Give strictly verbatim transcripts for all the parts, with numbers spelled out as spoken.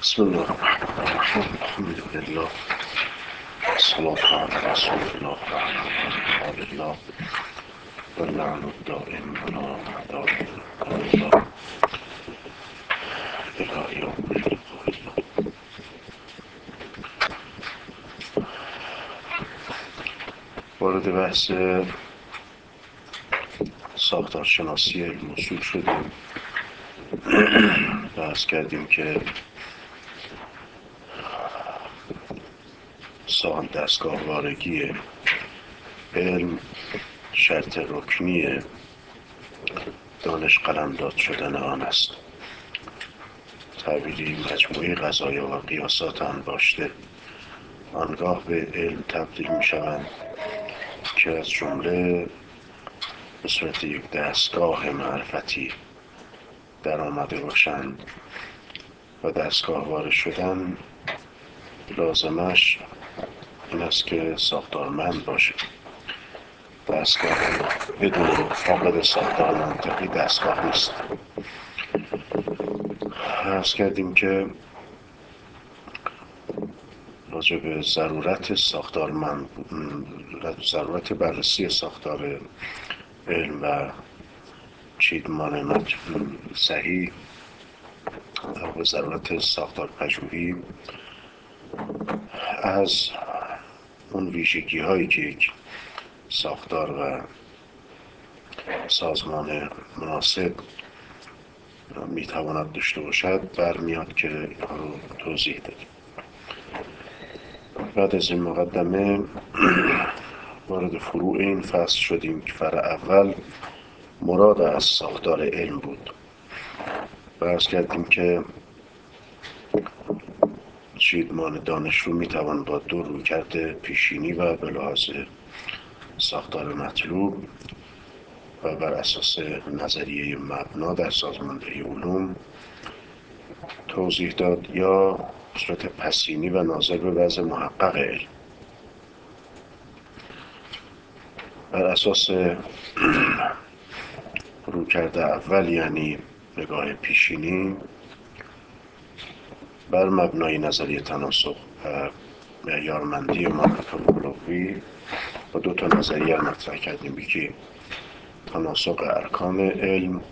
بسم الله الرحمن الرحیم. الحمد لله صلاة علی رسول الله و علی آل الله و اللعن الدائم علی اعداء الله الی یوم لقاء الله. وارد بحث ساختارشناسی علم اصول شدیم. بحث کردیم که سان دستگاهوارگی علم شرط رکنی دانش قلمداد شدن آن است. تعبیری مجموعه قضایا و قیاسات انباشته آنگاه به علم تبدیل می شوند که از جمله به صورت یک دستگاه معرفتی در آمده باشند و دستگاهواره شدن لازمش این است که ساختارمند باشه. دستگاه بدون فاقد ساختار منطقی دستگاه نیست. عرض کردیم که راجع به ضرورت ساختارمند ضرورت بررسی ساختار علم و چیدمان صحیح و ضرورت ساختار پژوهی از اون ویژگی هایی که یک ساختار و سازمان مناسب میتواند داشته باشد برمیاد که اینها رو توضیح دادیم. بعد از این مقدمه وارد فروع این فصل شدیم که فرع اول مراد از ساختار علم بود. عرض کردیم که چیدمان دانش رو میتوان با دو رویکرد پیشینی و به لحاظ ساختار مطلوب و بر اساس نظریه مبنا در سازماندهی علوم توضیح داد، یا به صورت پسینی و ناظر به وضع محقق علم. بر اساس رویکرد اول یعنی نگاه پیشینی بر مبنای نظریه تناسق و معیارمندی مانع‌القلوی با دو تا نظریه مطرح کردیم. یکی تناسق ارکان علم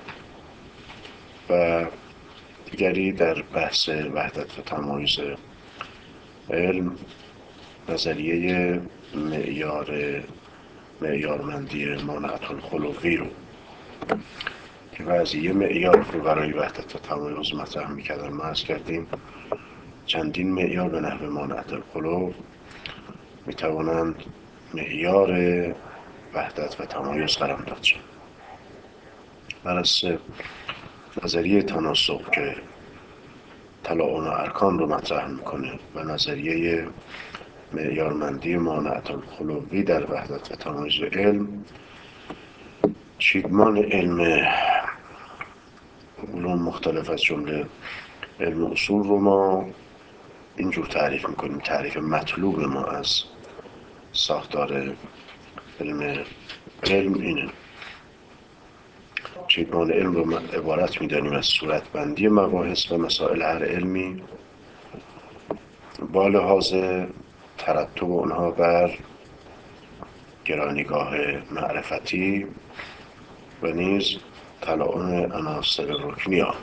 و دیگری در بحث وحدت و تمایز علم نظریه معیار معیارمندی مانع‌القلوی رو که وضعیه معیار رو برای وحدت و تمایز مطرح می‌کردن. ما عرض کردیم چندین معیار به نحو مانع‌القلو می‌توانند معیار وحدت و تمایز قلمداد شوند. بر اساس نظریه تناسق که تلاعن ارکان رو مطرح میکنه و نظریه معیارمندی مانع‌القلوی در وحدت و تمایز علم، چیدمان علم علوم مختلف از جمله علم اصول رو ما اینجور تعریف میکنیم. تعریف مطلوب ما از ساختار علم علم اینه: چیدمان علم رو عبارت میدانیم از صورتبندی مباحث و مسائل هر علمی با لحاظ ترتب اونها بر گرانیگاه معرفتی و نیز تلاعن عناصر رکنی‌ها.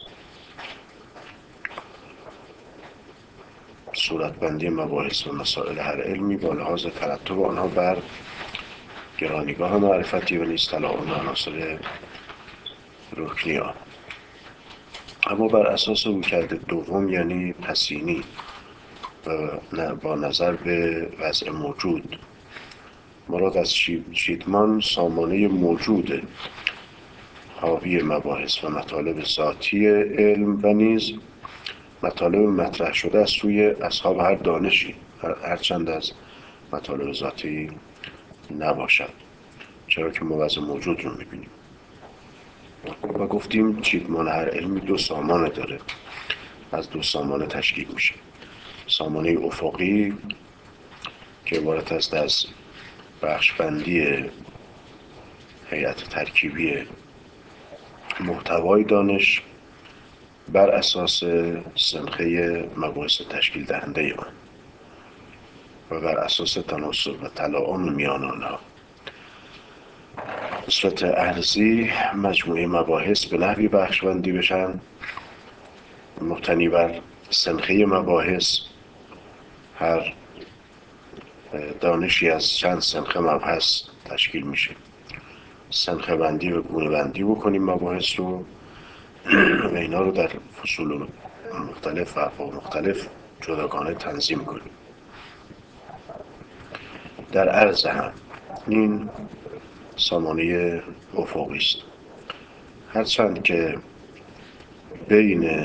صورتبندی مباحث و مسائل هر علمی با لحاظ ترتب آنها بر گرانیگاه معرفتی و نیز تلاعن عناصر رکنی‌ها. اما بر اساس رویکرد دوم یعنی پسینی و با نظر به وضع موجود، مراد از چیدمان سامانه موجود حاوی مباحث و مطالب ذاتی علم و نیز مطالب مطرح شده از سوی اصحاب هر دانشی، هرچند از مطالب ذاتی نباشد، چرا که ما وضع موجود رو میبینیم. و گفتیم چیدمان هر علمی دو سامانه داره، از دو سامانه تشکیل میشه: سامانه افقی که عبارت است از بخشبندی هیئت ترکیبی محتوای دانش بر اساس سنخه مباحث تشکیل دهنده آن و بر اساس تناسب و تلاعن میان آنها. به صورت عرضی مجموعه مباحث به نحوی بخش‌بندی بشن مبتنی بر سنخه مباحث. هر دانشی از چند سنخه مبحث تشکیل میشه. سنخه بندی و گونه بندی بکنیم مباحث رو و اینا رو در فصول مختلف و ابواب مختلف جداگانه تنظیم کنیم. در عرض هم این سامانه افقی است. هرچند که بین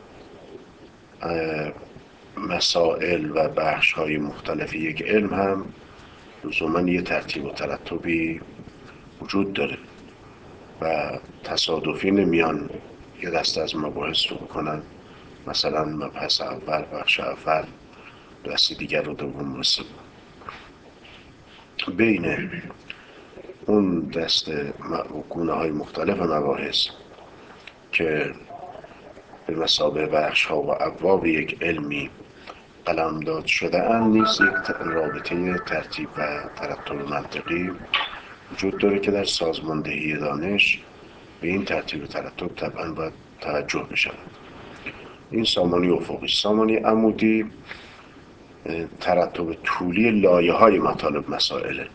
مسائل و بخش های مختلف یک علم هم لزوماً یه ترتیب و ترتبی وجود داره و تصادفی نمیان یه دسته از مباحث رو بکنن، مثلا مبحث اول بخش اول دسته دیگر رو دوم و سوم. بین اون دسته گونه های مختلف مباحث که به مثابه بخش ها و ابواب یک علمی قلمداد شده اند نیز یک رابطه ترتیب و ترتب منطقی وجود داره که در سازماندهی دانش به این ترتیب و ترتب طبعا باید توجه بشه. این سامانه افقی. سامانه عمودی ترتب طولی لایه های مطالب مسائله.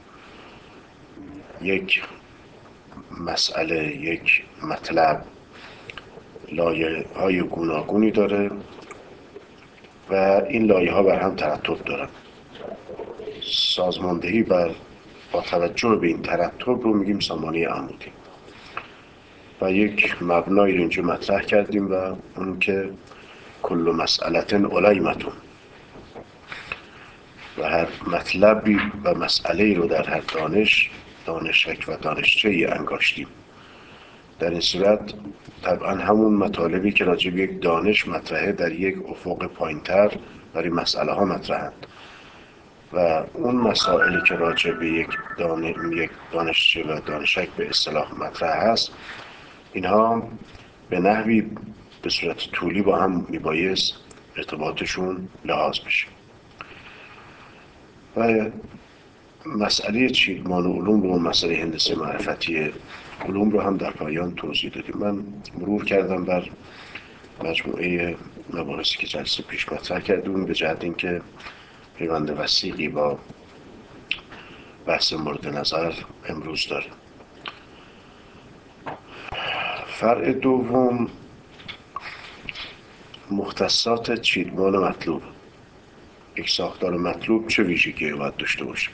یک مسئله، یک مطلب لایه های گوناگونی داره و این لایه ها بر هم ترتب دارن. سازماندهی بر با توجه به این ترتب رو میگیم سامانه عمودی. و یک مبنایی رو اینجا مطرح کردیم و اون که کل مسئلة علیمتون، و هر مطلبی و مسئله رو در هر دانش دانشک و دانشچه ای انگاشتیم. در این صورت طبعا همون مطالبی که راجع به یک دانش مطرحه در یک افق پایینتر برای مسئله ها مطرحند و اون مسائلی که راجع به یک دان... یک دانشچه و دانشک به اصطلاح مطرح هست، اینها به نحوی به صورت طولی با هم میبایست ارتباطشون لحاظ بشه. و مسئله چیدمان علوم رو، مسئله هندسه معرفتی علوم رو هم در پایان توضیح دادیم. من مرور کردم بر مجموعه مباحثی که جلسه پیش مطرح کردیم به جهت اینکه پیوند وثیقی با بحث مورد نظر امروز داره. فرع دوم مختصات چیدمان مطلوب. یک ساختار مطلوب چه ویژگی باید داشته باشه؟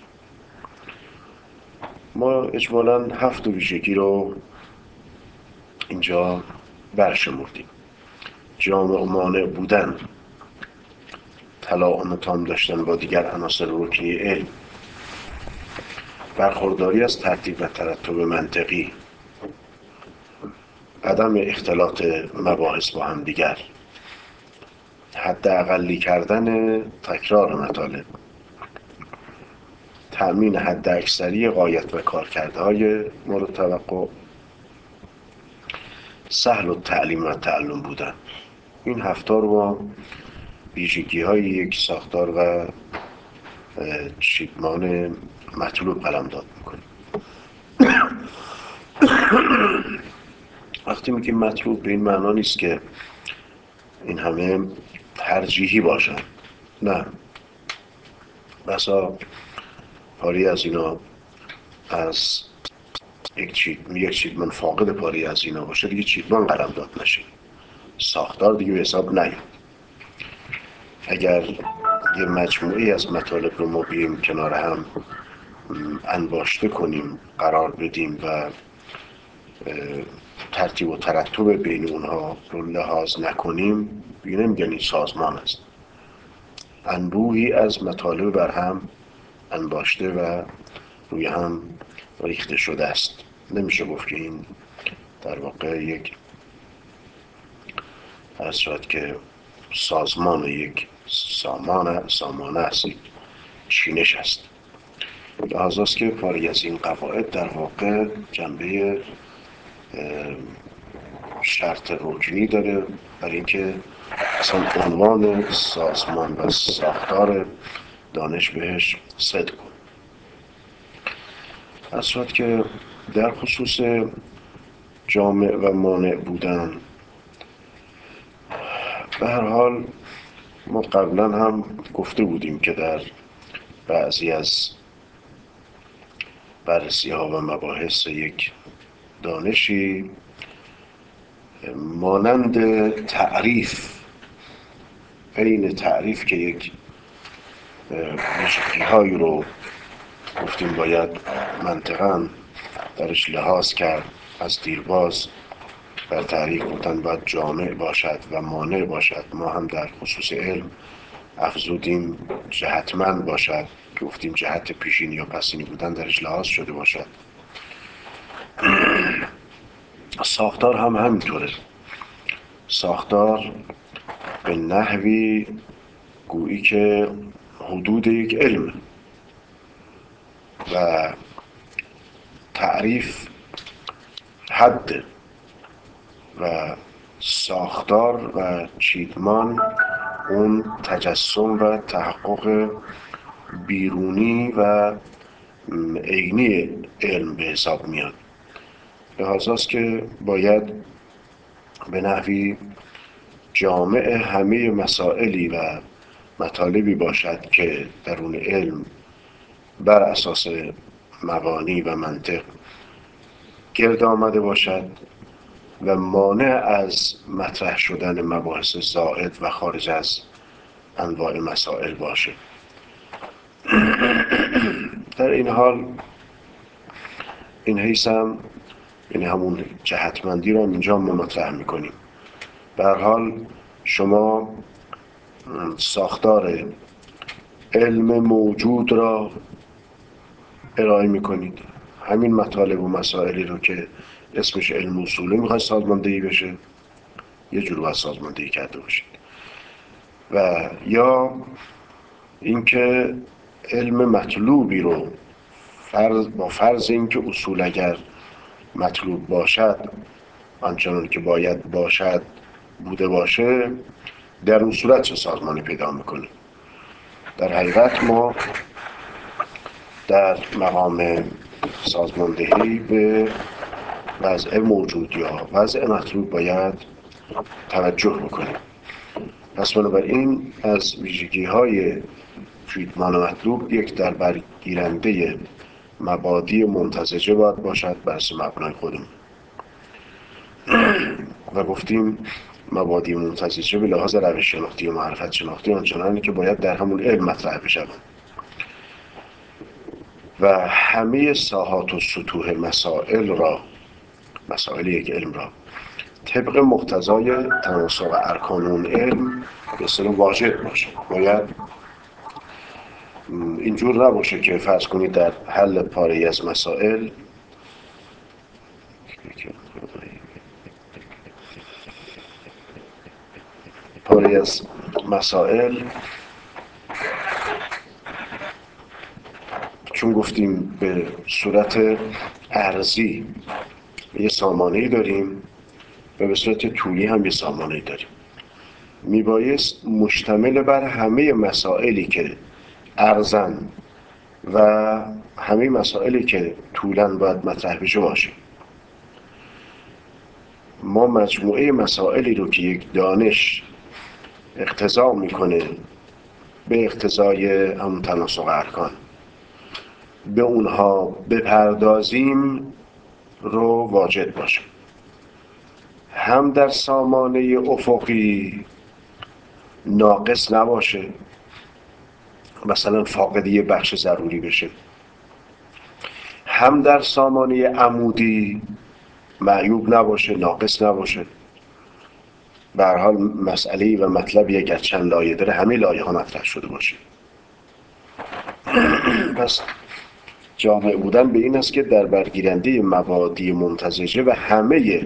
ما اجمالاً هفت ویژگی رو اینجا برشمردیم. جامع و مانع بودن، تلاعن تام داشتن با دیگر عناصر رکنی علم، برخورداری از ترتیب و ترتب منطقی، عدم اختلاط مباحث با هم دیگر، حد اقلی کردن تکرار مطالب، تأمین حد اکثری غایت و کارکردهای مورد توقع، سهل التعلیم و تعلم بودن. این هفتا رو با ویژگی های یک ساختار و چیدمان مطلوب قلمداد میکنیم. وقتی میگیم مطلوب به این معنا نیست که این همه ترجیحی باشن، نه، بسا پاری از اینا از یک چید یک چیدمان فاقد پاری از اینا باشه دیگه چیدمان قلمداد نشه، ساختار دیگه به حساب نیاد. اگر یه مجموعه از مطالب رو ما بیاییم کنار هم انباشته کنیم، قرار بدیم و ترتیب و ترتب بین اونها رو لحاظ نکنیم، دیگه نمیگن این سازمان است. انبوهی از مطالب بر هم انباشته و روی هم ریخته شده است. نمیشه گفت که این در واقع یک از شاید که سازمان یک سامان سامانه است، یک چینش است. لحاظاست که پاری از این قواعد در واقع جنبه شرط رکنی داره برای اینکه اصلا عنوان سازمان و ساختار دانش بهش صدق کن. از صورت که در خصوص جامع و مانع بودن، به هر حال ما قبلا هم گفته بودیم که در بعضی از بررسی ها و مباحث یک دانشی مانند تعریف، بین تعریف که یک ویژگی هایی رو گفتیم باید منطقاً درش لحاظ کرد، از دیرباز بر تعریف بودن باید جامع باشد و مانع باشد. ما هم در خصوص علم افزودیم جهتمند باشد، گفتیم جهت پیشینی یا پسینی بودن درش لحاظ شده باشد. ساختار هم همینطوره. ساختار به نحوی گویی که حدود یک علم و تعریف حد و ساختار و چیدمان اون تجسم و تحقق بیرونی و عینی علم به حساب میاد. لحاظاست که باید به نحوی جامع همه مسائلی و مطالبی باشد که درون علم بر اساس مبانی و منطق گرد آمده باشد و مانع از مطرح شدن مباحث زائد و خارج از انواع مسائل باشه. در این حال این حیث هم، یعنی همون جهتمندی رو اینجا ما مطرح میکنیم. به هر حال شما ساختار علم موجود را ارائه میکنید، همین مطالب و مسائلی رو که اسمش علم اصولی میخواد سازماندهی بشه، یه جور باید سازماندهی کرده باشید. و یا اینکه علم مطلوبی رو فرض با فرض اینکه اصول اگر مطلوب باشد آنچنان که باید باشد بوده باشه، در اون صورت چه سازمانی پیدا میکنه. در حقیقت ما در مقام سازماندهی به وضع موجود یا وضع مطلوب باید توجه بکنیم. پس بنابراین از ویژگی های چیدمان مطلوب یک در برگیرنده مبادی منتزجه باید باشد بر اساس مبنای خودمون. و گفتیم مبادی منتزجه به لحاظ روش شناختی و معرفت شناختی آنچنانی که باید در همون علم مطرح بشود و همه ساحات و سطوح مسائل را، مسائل یک علم را طبق مقتضای تناسق ارکان اون علم به اصطلاح واجد باشه. باید اینجور نباشه که فرض کنید در حل پاره‌ای از مسائل پاره‌ای از مسائل چون گفتیم به صورت ارزی یه سامانه‌ای داریم و به صورت طولی هم یه سامانه‌ای داریم، میبایست مشتمل بر همه مسائلی که ارزن و همه مسائلی که طولاً باید مطرح بشه باشه. ما مجموعه مسائلی رو که یک دانش اقتضا میکنه به اقتضای همون تناسق ارکان به اونها بپردازیم رو واجد باشه، هم در سامانه افقی ناقص نباشه، مثلا فاقد یه بخش ضروری بشه، هم در سامانه عمودی معیوب نباشه، ناقص نباشه. به هر حال مسئله و مطلبی اگر چند لایه داره همه لایه ها مطرح شده باشه. پس جامع بودن به این است که در برگیرنده مبادی منتزجه و همه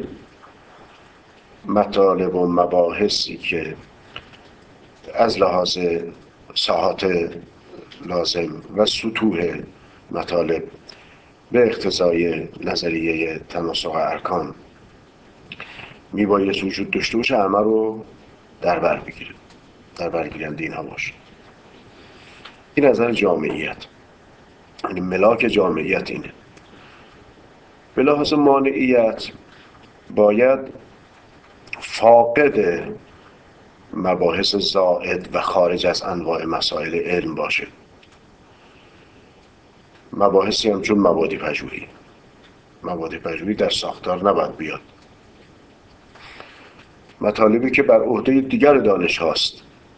مطالب و مباحثی که از لحاظ ساحات لازم و سطوح مطالب به اقتضای نظریه تناسق ارکان میبایست وجود داشته باشه همه رو در بر بگیره، در بر گیرنده اینها باشه. این نظر جامعیت، یعنی ملاک جامعیت اینه. به لحاظ مانعیت باید فاقد مباحث زائد و خارج از انواع مسائل علم باشه. مباحثی هم چون مبادی پژوهی، مبادی پژوهی در ساختار نباید بیاد. مطالبی که بر عهده دیگر دانش هاست،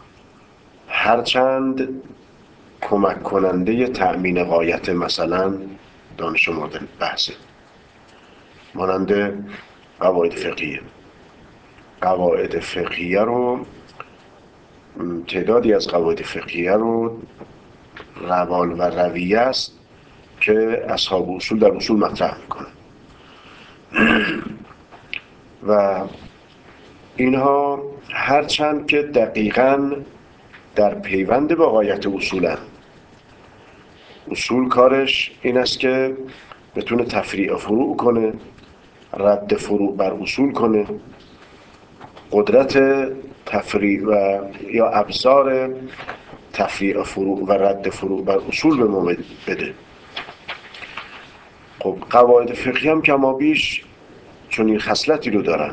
هرچند کمک کننده تأمین غایت مثلا دانش مورد بحثه، مانند قواعد فقهیه. قواعد فقهیه رو، تعدادی از قواعد فقهیه رو روال و رویه است که اصحاب اصول در اصول مطرح میکنن و اینها هرچند که دقیقاً در پیوند با غایت اصولن. اصول کارش این است که بتونه تفریع فروع کنه، رد فروع بر اصول کنه، قدرت تفریع و یا ابزار تفریع فروع و رد فروع بر اصول به ما بده. خب قواعد فقهی هم کما بیش چون این خصلتی رو دارن،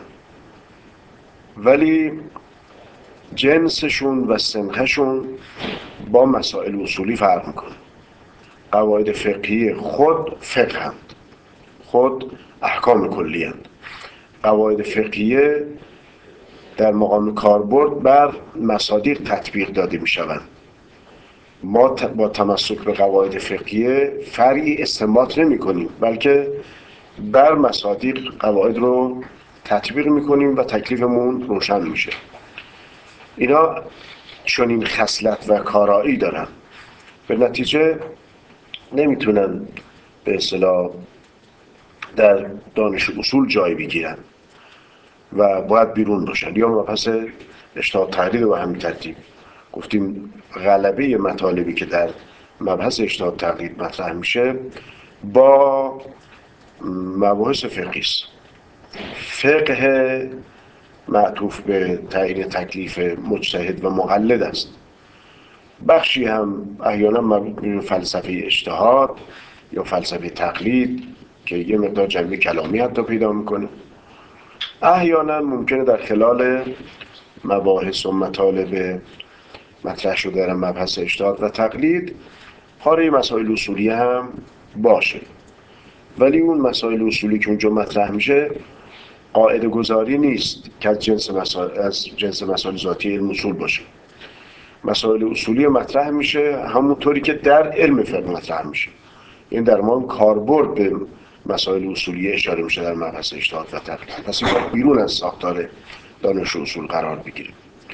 ولی جنسشون و سنخشون با مسائل اصولی فرق میکنه. قواعد فقهی خود فقه هند، خود احکام کلی هند. قواعد فقهیه در مقام کاربرد بر مصادیق تطبیق داده می شوند. ما با تمسک به قواعد فقهیه فرعی استنباط نمی کنیم، بلکه بر مصادیق قواعد رو تطبیق می کنیم و تکلیفمون روشن میشه. اینا چون این خصلت و کارایی دارن، به نتیجه نمیتونن به اصطلاح در دانش اصول جای بگیرن و باید بیرون باشن. یا مبحث اجتهاد تقلید و همین ترتیب گفتیم غلبه مطالبی که در مبحث اجتهاد تقلید مطرح میشه با مباحث فقهی است. فقه معطوف به تعیین تکلیف مجتهد و مقلد است. بخشی هم احیانا مربوط به فلسفه اجتهاد یا فلسفه تقلید که یه مقدار جنبه کلامی حتی پیدا میکنه. احیانا ممکنه در خلال مباحث و مطالب مطرح شده در مبحث اجتهاد و تقلید پاره مسائل اصولی هم باشه، ولی اون مسائل اصولی که اونجا مطرح میشه قاعده گذاری نیست که از جنس مسائل از جنس مسائل ذاتی علم اصول باشه. مسائل اصولی مطرح میشه همونطوری که در علم فقه مطرح میشه، این در ما کاربرد به مسائل اصولی اشاره میشه در مبحث اجتهاد و تقلید. پس این بیرون از ساختار دانش اصول قرار بگیره.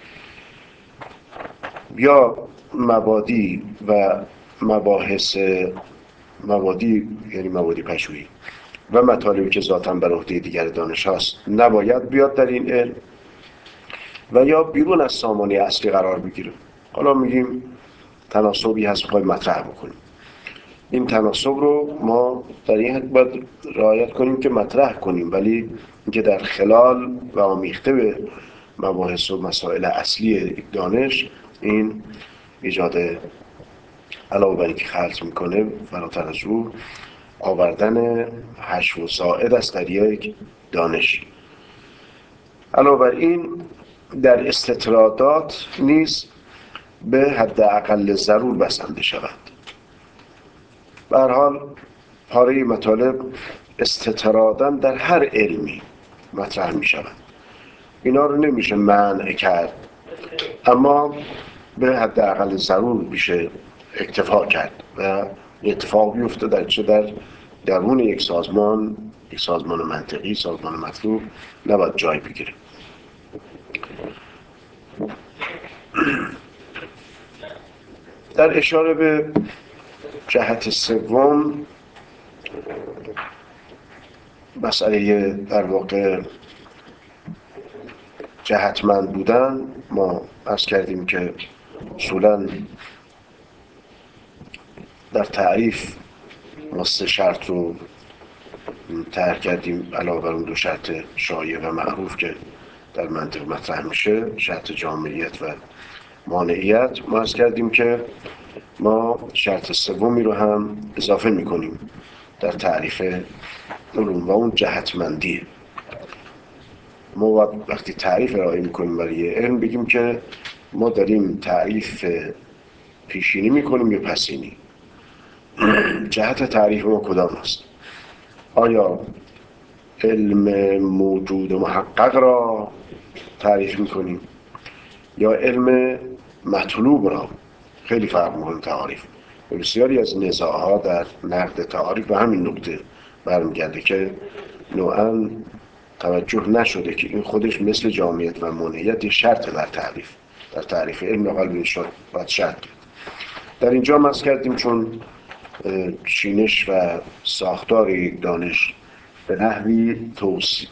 یا مبادی و مباحث مبادی یعنی مبادی پژوهی و مطالبی که ذاتاً بر عهده دیگر دانش هاست نباید بیاد در این علم و یا بیرون از سامانه اصلی قرار بگیره. حالا میگیم تناسبی هست بخوایم مطرح بکنیم، این تناسب رو ما در این حد باید رعایت کنیم که مطرح کنیم، ولی اینکه در خلال و آمیخته به مباحث و مسائل اصلی دانش این ایجاد علاوه بر اینکه خلط میکنه فراتر از او آوردن حشو و زائد است در یک دانش. علاوه بر این در استطرادات نیز به حد اقل ضرور بسنده شود. به هر حال پاره مطالب استطراداً در هر علمی مطرح می شود. اینا رو نمیشه منع کرد، اما به حد اقل ضرور میشه اکتفا کرد و اتفاق بیفته در چه در درون یک سازمان، یک سازمان منطقی، سازمان مطلوب نباید جای بگیره. در اشاره به جهت سوم، مسئله در واقع جهتمند بودن، ما عرض کردیم که اصولاً در تعریف ما سه شرط رو طرح کردیم علاوه بر اون دو شرط شایع و معروف که در منطق مطرح میشه، شرط جامعیت و مانعیت، ما عرض کردیم که ما شرط سومی رو هم اضافه میکنیم در تعریف علوم و اون جهتمندیه. ما وقتی تعریف ارائه میکنیم برای علم بگیم که ما داریم تعریف پیشینی میکنیم یا پسینی. جهت تعریف ما کدام است؟ آیا علم موجود و محقق را تعریف میکنیم یا علم مطلوب را؟ خیلی فرق مهم تعریف. بسیاری از نزاعها در نقد تعریف به همین نکته برمیگرده که نوعاً توجه نشده که این خودش مثل جامعیت و مانعیت شرط در تعریف در تعریف علم نقل بین شد باید شرط کرد. در اینجا مز کردیم چون چینش و ساختار یک دانش به نحوی توصیف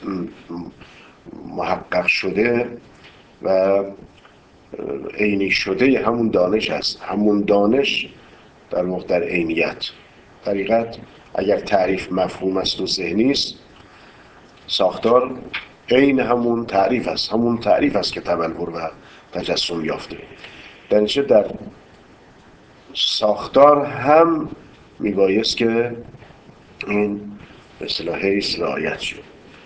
محقق شده و عینی شده همون دانش است. همون دانش در واقع در عینیت طریقت اگر تعریف مفهوم است و ذهنی است، ساختار عین همون تعریف است. همون تعریف است که تبلور و تجسم یافته. در نتیجه در ساختار هم میبایست که این به اصطلاح حیث رعایت شد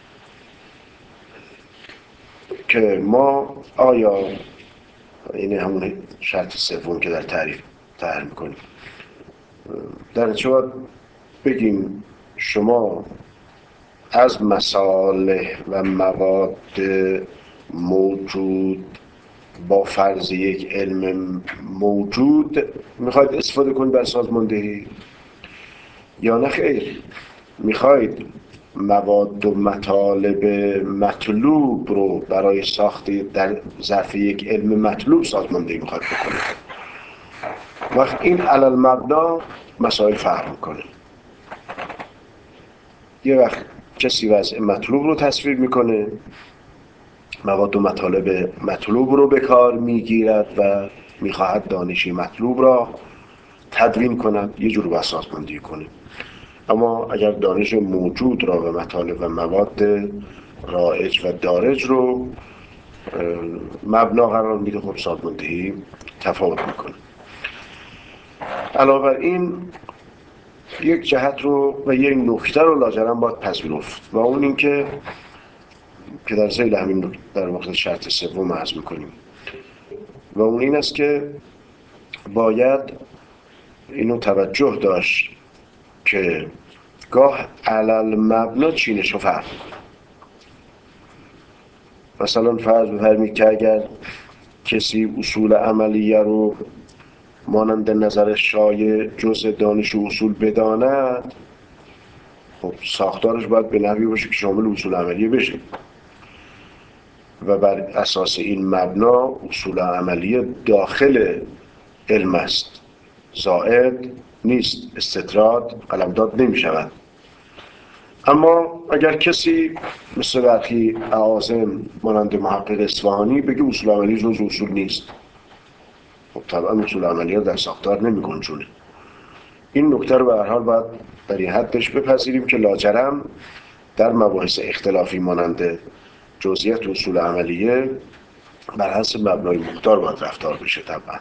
که ما آیا این همون شرط سوم که در تعریف طرح میکنیم، در نتیجه باید بگیم شما از مصالح و مواد موجود با فرض یک علم موجود میخواید استفاده کنید بر سازماندهی یا نه خیر؟ میخواید مواد و مطالب مطلوب رو برای ساخت در ظرف یک علم مطلوب سازماندهی میخواید بکنید. وقت این علل مبنا مسائل فرق میکنه. یه وقت کسی وضع مطلوب رو تصویر میکنه، مواد و مطالب مطلوب رو به کار میگیرد و میخواهد دانشی مطلوب را تدوین کند، یه جور باید سازماندهی کنه. اما اگر دانش موجود را و مطالب و مواد رایج و دارج رو مبنا قرار میده، خب سازماندهی تفاوت میکنه. علاوه بر این یک جهت رو و یک نکته رو لاجرم باید پذیرفت و اون این که که در ذیل همین در واقع شرط سوم عرض میکنیم و اون این است که باید اینو توجه داشت که گاه علل مبنا چینش و فرق میکنه. مثلا فرض بفرمایید که اگر کسی اصول عملیه رو مانند نظر شایع جزء دانش و اصول بداند، خب ساختارش باید به نحوی باشه که شامل اصول عملیه بشه و بر اساس این مبنا اصول عملیه داخل علم است، زائد نیست، استطراد قلمداد نمی شود. اما اگر کسی مثل برخی اعاظم مانند محقق اصفهانی بگه اصول عملیه جز اصول نیست، خب طبعا اصول عملیه در ساختار نمی گنجونه. این نکته رو به هر حال باید در این حدش بپذیریم که لاجرم در مباحث اختلافی مانند جزئیات اصول عملیه بر حسب مبنای مختار باید رفتار بشه. طبعا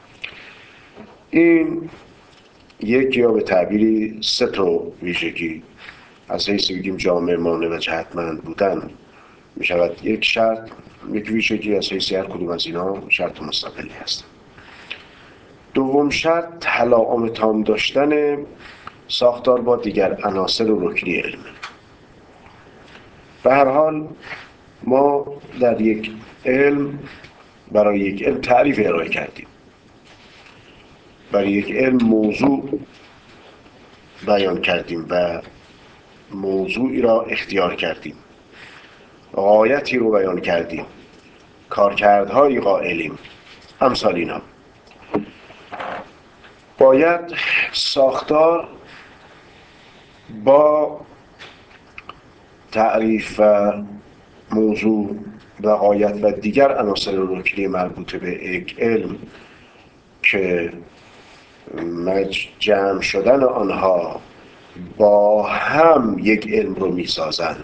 این یک یا به تعبیری سه تا ویژگی از حیث بگیم جامع مانع و جهتمند بودن می شود یک شرط، یک ویژگی از حیث هر کدوم از اینا شرط مستقلی هست. دوم شرط تلاعم تام داشتن ساختار با دیگر عناصر و رکنی علم. به هر حال ما در یک علم برای یک علم تعریف ارائه کردیم، برای یک علم موضوع بیان کردیم و موضوعی را اختیار کردیم، غایتی رو بیان کردیم، کارکردهایی قائلیم، امثال اینا. باید ساختار با تعریف و موضوع و غایت و دیگر عناصر رکنی مربوط به یک علم که جمع شدن آنها با هم یک علم رو میسازند،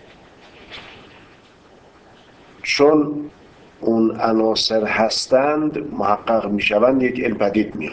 چون اون عناصر هستند محقق میشوند یک علم پدید میاد.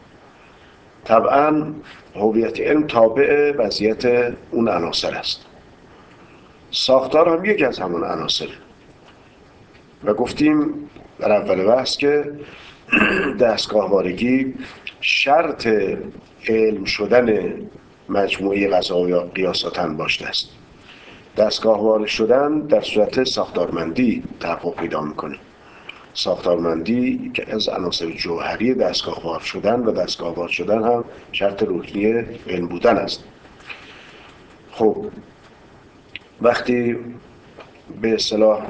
طبعا هویت علم تابع وضعیت اون عناصر است. ساختار هم یکی از همون عناصره و گفتیم در اول بحث که دستگاهوارگی شرط علم شدن مجموعه قضا یا قیاسات انباشته است. دستگاهوار شدن در صورت ساختارمندی تحقق پیدا میکنه. ساختارمندی که از عناصر جوهری دستگاهوار شدن و دستگاهوار شدن هم شرط رکنی علم بودن است. خب وقتی به اصطلاح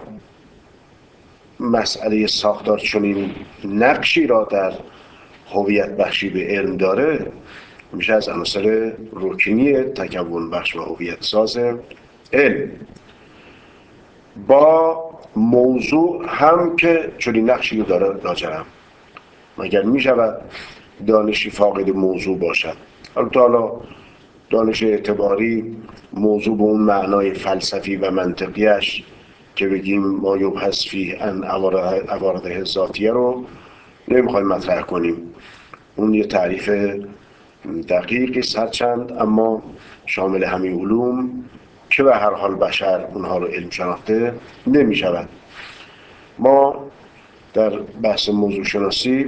مسئله ساختار چنین نقشی را در هویت بخشی به علم داره، میشه از عناصر رکنی تکون بخش و هویت ساز علم. با موضوع هم که چنین نقشی رو داره لاجرم، مگر میشود دانشی فاقد موضوع باشد؟ البته حالا دانش اعتباری موضوع به اون معنای فلسفی و منطقیش که بگیم ما یبحث فیه ان عوارض ذاتیه رو نمیخوایم مطرح کنیم. اون یه تعریف دقیقی هرچند اما شامل همین علوم که به هر حال بشر اونها رو علم شناخته نمی شود. ما در بحث موضوع شناسی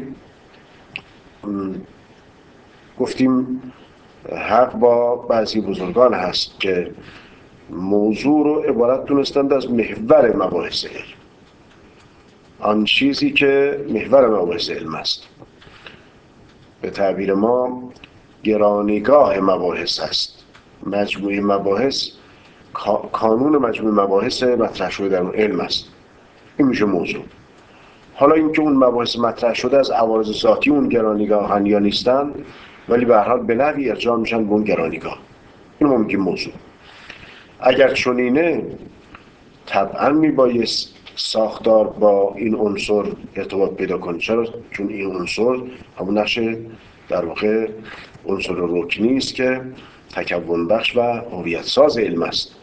گفتیم حق با بعضی بزرگان هست که موضوع رو عبارت دونستند از محور مباحث علم، آن چیزی که محور مباحث علم است. به تعبیر ما گرانیگاه مباحث است. مجموعه مباحث کانون مجموعه مباحث مطرح شده در اون علم است. این میشه موضوع. حالا اینکه اون مباحث مطرح شده از عوارض ذاتی اون گرانیگاهن یا نیستن، ولی به هر حال به نحوی ارجاع میشن به اون گرانیگاه. این ما میگیم موضوع. اگر چنینه طبعا میبایست ساختار با این عنصر ارتباط پیدا کنه. چرا؟ چون این عنصر همون نقش در واقع عنصر رکنی است که تکون بخش و هویت ساز علم است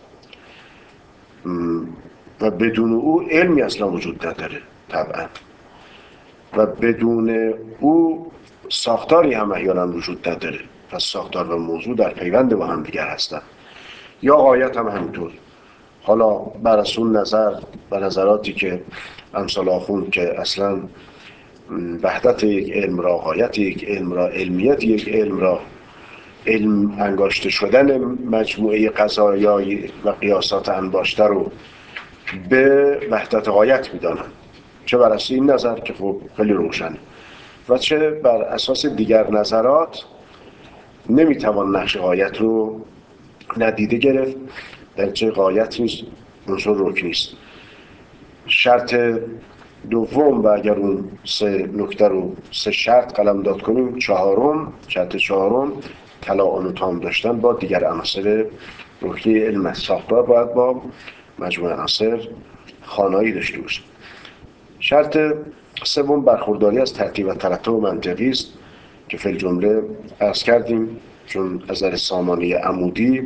و بدون او علمی اصلا وجود نداره طبعا، و بدون او ساختاری هم احیانا وجود نداره. پس ساختار و موضوع در پیوند با هم دیگر هستند، یا غایت هم همینطور. حالا بر از اون نظر و نظراتی که امثال آخوند که اصلا وحدت یک علم را، غایت یک علم را، علمیت یک علم را، علم انگاشته شدن مجموعه قضایای و قیاسات انباشته رو به وحدت غایت میدانن، چه بر اساس این نظر که خب خیلی روشنه و چه بر اساس دیگر نظرات نمیتوان نقش غایت رو ندیده گرفت. در چه غایت نیست، عنصر رکنی است. شرط دوم و اگر اون سه نکته رو سه شرط قلمداد کنیم، چهارم شرط چهارم تلاعن و تام داشتن با دیگر عناصر رکنی علم است. ساختار باید با مجموعه عناصر خانایی داشته باشه. شرط سوم برخورداری از ترتیب و ترتب منطقی است که فی الجمله عرض کردیم، چون از نظر سامانه عمودی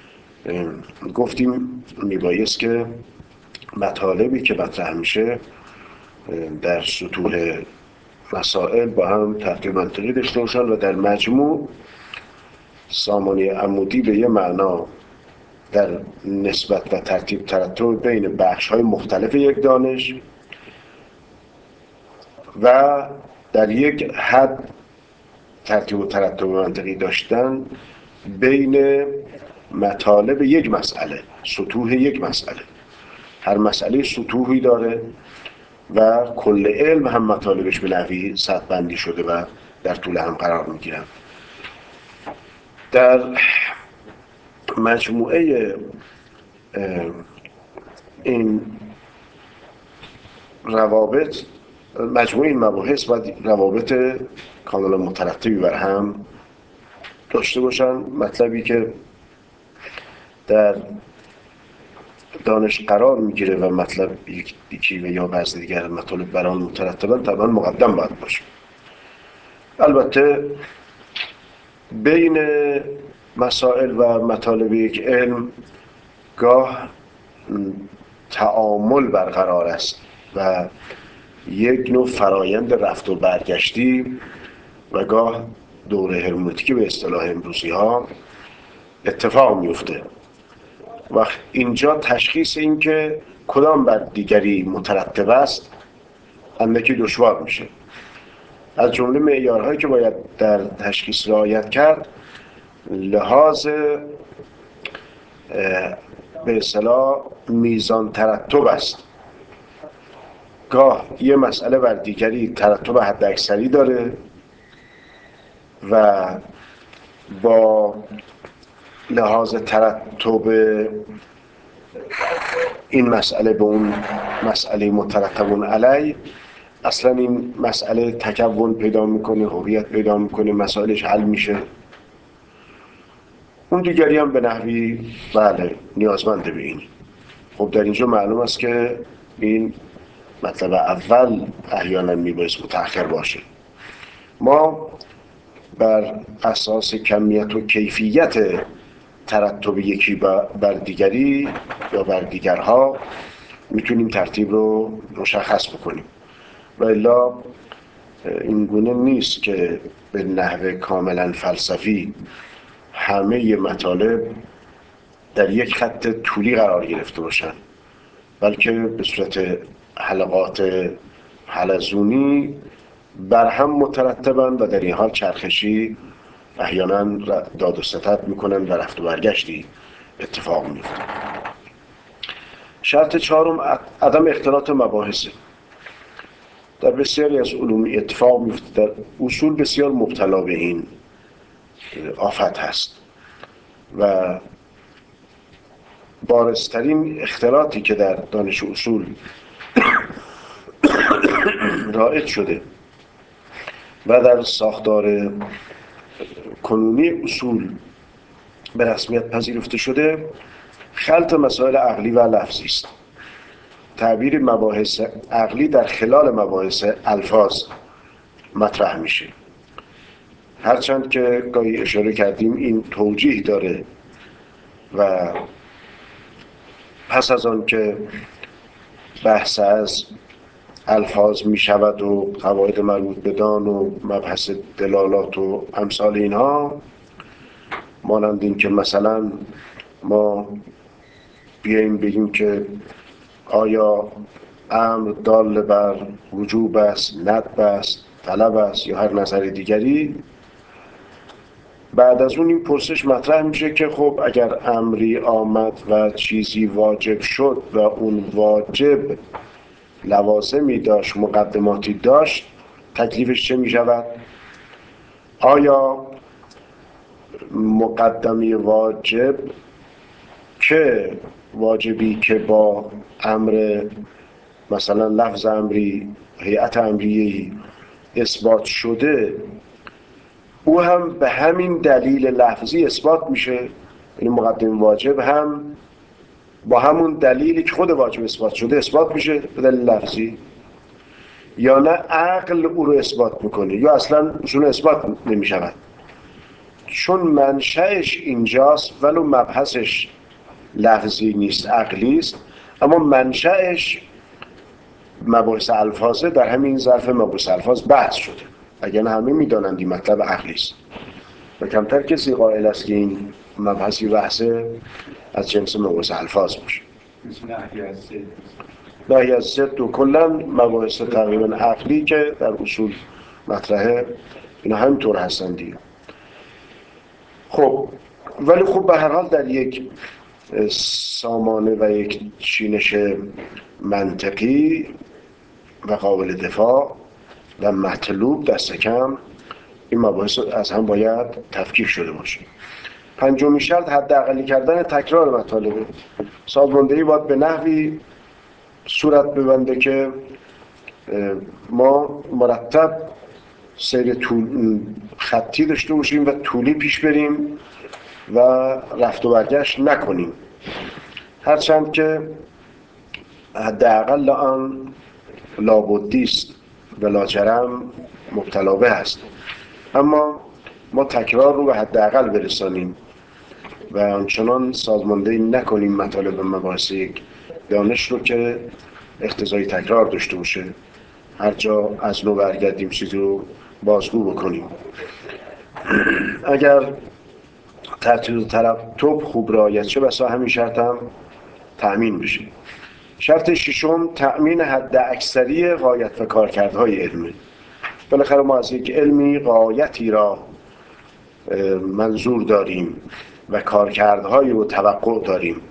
گفتیم میبایست که مطالبی که مطرح میشه در سطوح مسائل با هم ترتیب منطقی داشته باشن و در مجموع سامانه عمودی به یه معنا در نسبت و ترتیب ترتب بین بخش‌های مختلف یک دانش و در یک حد ترتیب و ترتب منطقی داشتن بین مطالب یک مسئله، سطوح یک مسئله. هر مسئله سطوحی داره و کل علم هم مطالبش به نحوی سطح بندی شده و در طول هم قرار میگیرن. در مجموعه این روابط، مجموعه این مباحث و روابط کاملا مترتبی بر هم داشته باشن. مطلبی که در دانش قرار میگیره و مطلب یکی و یا بعض دیگر مطالب بر آن مترتبن طبعا مقدم باید باشه. البته بین مسائل و مطالب یک علم گاه تعامل برقرار است و یک نوع فرایند رفت و برگشتی و گاه دوره هرمنوتیکی به اصطلاح امروزی ها اتفاق میفته و اینجا تشخیص این که کدام بر دیگری مترتب است اندکی دشوار میشه. از جمله معیارهایی که باید در تشخیص رعایت کرد لحاظ به اصطلاح میزان ترتب است. گاه یه مسئله بر دیگری ترتب حد اکثری داره و با لحاظ ترتب این مسئله به اون مسئله مترتب علی اصلا این مسئله تکون پیدا میکنه، هویت پیدا میکنه، مسائلش حل میشه. اون دیگری هم به نحوی بله نیازمنده به این. خب در اینجا معلوم است که این مطلب اول احیانا میبایست متأخر باشه. ما بر اساس کمیت و کیفیت ترتب یکی بر دیگری یا بر دیگرها میتونیم ترتیب رو مشخص بکنیم و الا این گونه نیست که به نحو کاملا فلسفی همه مطالب در یک خط طولی قرار گرفته باشن، بلکه به صورت حلقات حلزونی بر هم مترتبن و در این حال چرخشی احیانا داد و ستد میکنن و رفت و برگشتی اتفاق میفته. شرط چهارم عدم اختلاط مباحثه. در بسیاری از علوم اتفاق میفته، در اصول بسیار مبتلا به این آفت هست و بارزترین اختلاطی که در دانش اصول رائج شده و در ساختار کنونی اصول به رسمیت پذیرفته شده خلط مسائل عقلی و لفظی است. تعبیر مباحث عقلی در خلال مباحث الفاظ مطرح میشه، هرچند که گاهی اشاره کردیم این توجیه داره و پس از آن که بحث از الفاظ می شود و قواعد مربوط بدان و مبحث دلالات و امثال اینها، مانند این که مثلا ما بیاییم بگیم که آیا امر دال بر وجوب است، ندب است، طلب است یا هر نظر دیگری، بعد از اون این پرسش مطرح میشه که خب اگر امری آمد و چیزی واجب شد و اون واجب لوازمی داشت، مقدماتی داشت، تکلیفش چه میشود؟ آیا مقدمی واجب که واجبی که با امر مثلا لفظ امری، هیئت امریه‌ای اثبات شده، او هم به همین دلیل لفظی اثبات میشه؟ یعنی مقدم واجب هم با همون دلیلی که خود واجب اثبات شده اثبات میشه به دلیل لفظی، یا نه عقل او رو اثبات میکنه یا اصلا اصول اثبات نمیشود؟ چون منشأش اینجاست ولو مبحثش لفظی نیست، عقلی است، اما منشأش مباحث الفاظه، در همین ظرف مباحث الفاظ بحث شده، اگر همه میدانند این مطلب عقلی است و کمتر کسی قائل است که این مبحثی بحثه از جنس مباحث الفاظ باشه. نهی از ضد و کلا مباحث تقریبا عقلی که در اصول مطرحه اینا همینطور هستن دیگه. خب ولی خب به هر حال در یک سامانه و یک چینش منطقی و قابل دفاع و مطلوب دست کم این مباحث از هم باید تفکیک شده باشه. پنجمین شرط حداقلی کردن تکرار مطالبه. سازماندهی باید به نحوی صورت ببنده که ما مرتب سیر طول خطی داشته باشیم و طولی پیش بریم و رفت و برگشت نکنیم، هرچند که حداقل آن لابدی است و لاجرم مبتلا به است، اما ما تکرار رو به حداقل برسانیم و آنچنان سازماندهی نکنیم مطالب و مباحث یک دانش رو که اقتضای تکرار داشته باشه، هر جا از نو برگردیم چیزی رو بازگو بکنیم. اگر ترتیب و ترتب خوب رعایت شه بسا همین شرط هم تأمین بشه. شرط ششم تأمین حد اکثری غایت و کارکردهای علمی. بالاخره ما از یک علمی غایتی را منظور داریم و کارکردهایی رو توقع داریم.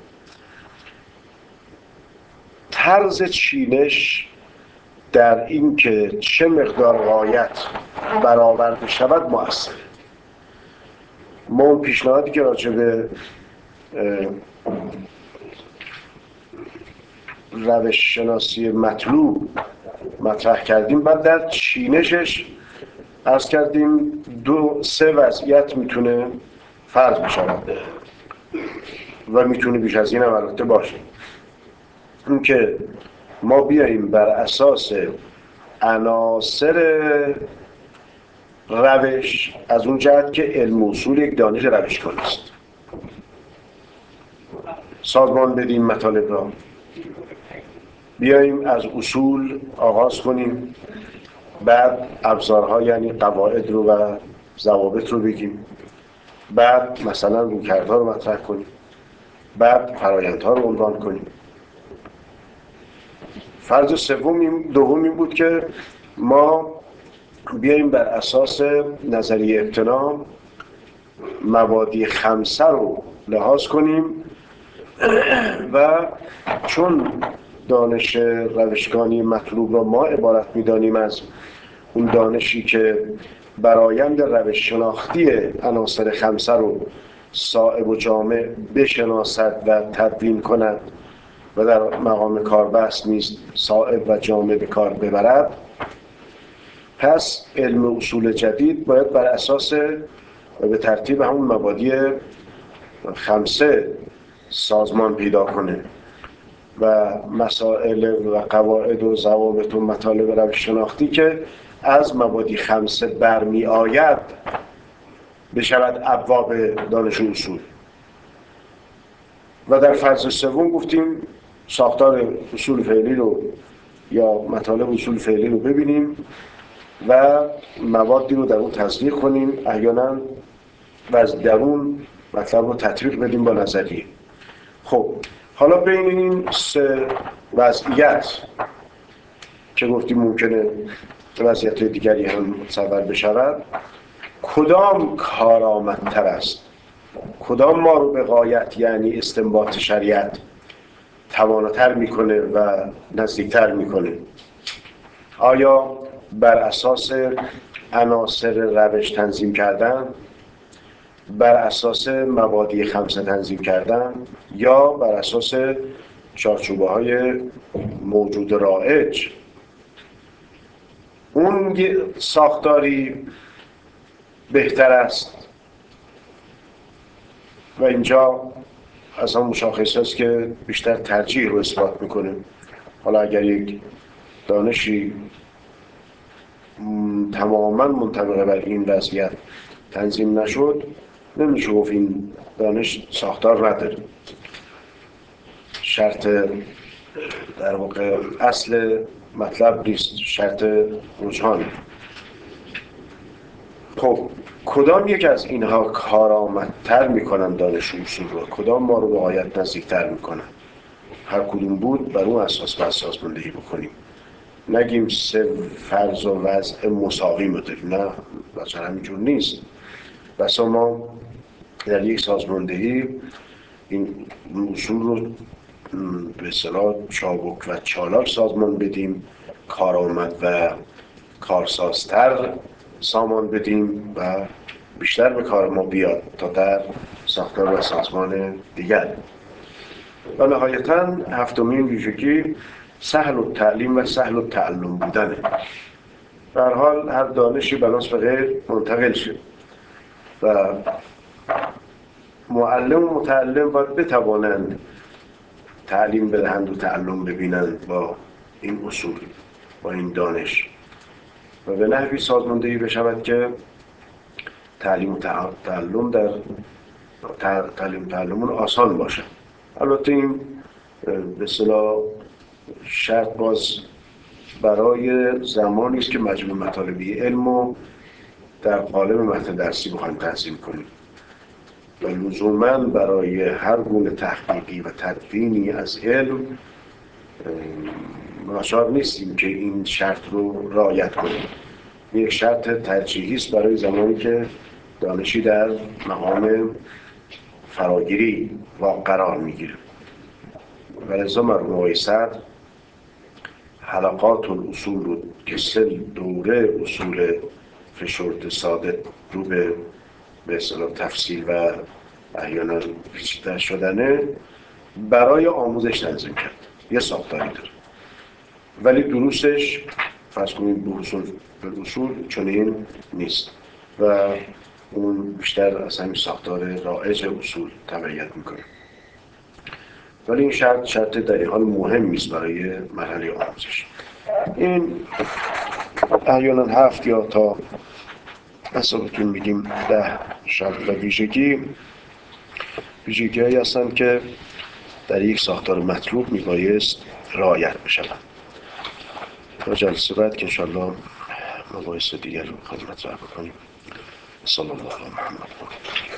طرز چینش در این که چه مقدار غایت برآورده شود مؤثره. ما اون پیشنهادی که راجع به روش شناسی مطلوب مطرح کردیم، بعد در چینشش عرض کردیم دو سه وضعیت میتونه فرض بشود و میتونه بیش از این هم البته باشه. این که ما بیاییم بر اساس عناصر روش، از اون جهت که علم اصول یک دانش روش‌کن است، سازمان بدیم مطالب را، بیاییم از اصول آغاز کنیم، بعد ابزارها یعنی قواعد رو و ضوابط رو بگیم، بعد مثلا رویکردها رو مطرح کنیم، بعد فرآیندها رو عنوان کنیم. فرض سوم این دوم این بود که ما بیاییم بر اساس نظریه ابتنا مبادی خمسه رو لحاظ کنیم و چون دانش روشگانی مطلوب را ما عبارت می‌دانیم از اون دانشی که برآیند روش شناختی عناصر خمسه رو صائب و جامع بشناسد و تدوین کند و در مقام کاربست نیز صائب و جامع به کار ببرد، پس علم اصول جدید باید بر اساس و به ترتیب همون مبادی خمسه سازمان پیدا کنه و مسائل و قواعد و ضوابط و مطالب روش شناختی که از مبادی خمسه برمی آید بشود ابواب دانش اصول. و در فرض سوم گفتیم ساختار اصول فعلی رو یا مطالب اصول فعلی رو ببینیم و موادی رو در اون تصدیق کنیم، احیانا و از درون مطلب رو تطبیق بدیم با نظریه. خب حالا بین این سه وضعیت که گفتیم ممکنه وضعیت دیگری هم متصور بشود، کدام کارآمدتر است؟ کدام ما رو به غایت یعنی استنباط شریعت تواناتر میکنه و نزدیکتر میکنه؟ آیا بر اساس عناصر روش تنظیم کردن، بر اساس مبادی خمسه تنظیم کردن، یا بر اساس چارچوبه های موجود رایج؟ اون ساختاری بهتر است و اینجا اصلا مشاخصه است که بیشتر ترجیح رو اثبات میکنه. حالا اگر یک دانشی تماما منطبق بر این وضعیت تنظیم نشد، نمیشه گفت این دانش ساختار نداره. شرط در واقع اصل مطلب نیست، شرط رجحان. خب کدام یک از اینها کارآمدتر میکنن دانش اصول رو؟ کدام ما رو به غایت نزدیکتر میکنن؟ هر کدوم بود بر اون اساس باید سازماندهی بکنیم. نگیم سه فرض و وضع مساوی رو داریم، نه، مثلا همینجور نیست. بسا ما در یک سازماندهی این اصول رو به اصطلاح چابک و چالاک سازمان بدیم، کارآمد و کارسازتر سامان بدیم و بیشتر به کار ما بیاد تا در ساختار و سازمان دیگر. و نهایتاً هفتمین ویژگی سهل التعلیم و سهل التعلم بودنه. به هر حال هر دانشی بناس به غیر منتقل شد و معلم و متعلم باید بتوانند تعلیم بدهند و تعلم ببینند با این اصول، با این دانش، و به نحوی سازماندهی بشود که تعلیم و تعلم در تعلیم تعلمون آسان باشه. البته این به اصطلاح شرط باز برای زمانی است که مجموع مطالبی علم در قالب متن درسی بخوایم تنظیم کنیم و لزوماً برای هر گونه تحقیقی و تدوینی از علم ناچار نیستیم که این شرط رو رعایت کنیم. یک شرط ترجیحی است برای زمانی که دانشی در مقام فراگیری واقع قرار میگیره. و لذا مرحوم آقای صدر حلقات الاصول رو که سه دوره اصول فشرده ساده رو به به اصطلاح تفصیل و احیانا پیچیده شدنه برای آموزش تنظیم کرد. یه ساختاری داره، ولی دروسش فرض کنید به اصول به اصول چنین نیست و اون بیشتر از همین ساختار رایج اصول تبعیت میکنه. ولی این شرط شرط در این حال مهمی است برای مرحله آموزش. این احیانا هفت یا تا حسابتون میگیم ده شرط و ویژگی ویژگی هایی هستند که در یک ساختار مطلوب میبایست رعایت بشوند. تا جلسه بعد که انشاءالله مباحث دیگر رو خدمت مطرح بکنیم. صلی الله علی محمد.